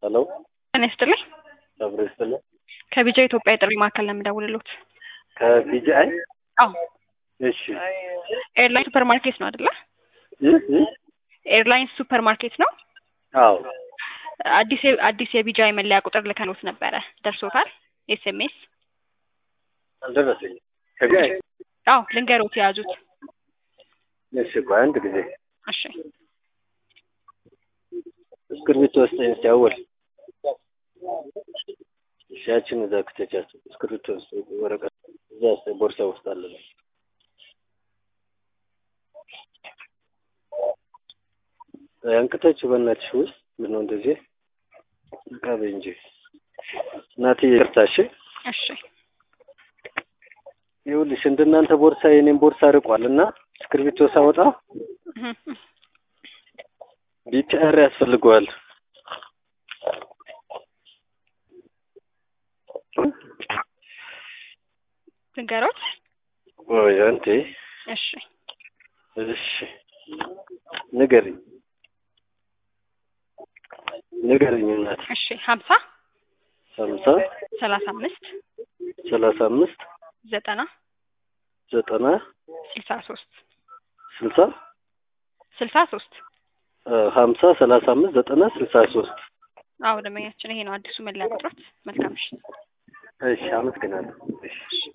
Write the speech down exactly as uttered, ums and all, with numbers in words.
ሄሎ እኔ ስትልኝ አብረስተለ ከቢጃ ኢትዮጵያ ጥሪ ማዕከል ነው የምደውልልዎት። ከቢጂአይ አዎ እሺ ኤርላይን ሱፐርማርኬት ነው አይደለ? እህ እህ ኤርላይን ሱፐርማርኬት ነው። አዎ አዲስ አዲስ የቢጃይ መለያ ቁጥር ልከኖት ነበረ። ደርሶታል? ኤስኤምኤስ አልደረሰኝም። ከቢጂአይ አዎ ልንገሮት የያዙት። እሺ ቆይ አንድ ጊዜ እሺ እስክሪብቶ ውስጥ ያወል ሻችን እዛ ከተቻች እስክሪብቶ ውስጥ ወረቀት እዛ ቦርሳ ውስጥ አለ። አንከታች በእናትሽ ውስጥ ምን ነው እንደዚህ ቃበ እንጂ ናቲ ይርታሽ። እሺ ይኸውልሽ እንደናንተ ቦርሳ የኔን ቦርሳ ርቋልና እስክሪብቶ ሳወጣ ቢፒአር ያስፈልገዋል። ልንገሮት? ወይ አንተ እሺ እሺ ንገሪኝ ንገሪኝ እናት። እሺ ሀምሳ ሀምሳ ሰላሳ አምስት ሰላሳ አምስት ዘጠና ዘጠና ስልሳ ሶስት ስልሳ ስልሳ ሶስት ሀምሳ ሰላሳ አምስት ዘጠና ስልሳ ሶስት አዎ ደመኛችን ይሄ ነው አዲሱ መለያ ቁጥሮት። መልካም እሺ እሺ አመሰግናለሁ። እሺ